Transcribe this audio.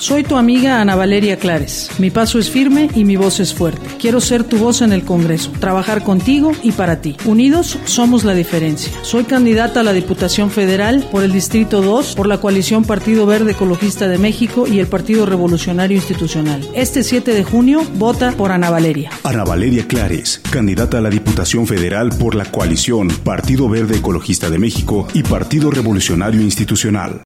Soy tu amiga Ana Valeria Clares. Mi paso es firme y mi voz es fuerte. Quiero ser tu voz en el Congreso, trabajar contigo y para ti. Unidos somos la diferencia. Soy candidata a la Diputación Federal por el Distrito 2, por la coalición Partido Verde Ecologista de México y el Partido Revolucionario Institucional. Este 7 de junio, vota por Ana Valeria. Ana Valeria Clares, candidata a la Diputación Federal por la coalición Partido Verde Ecologista de México y Partido Revolucionario Institucional.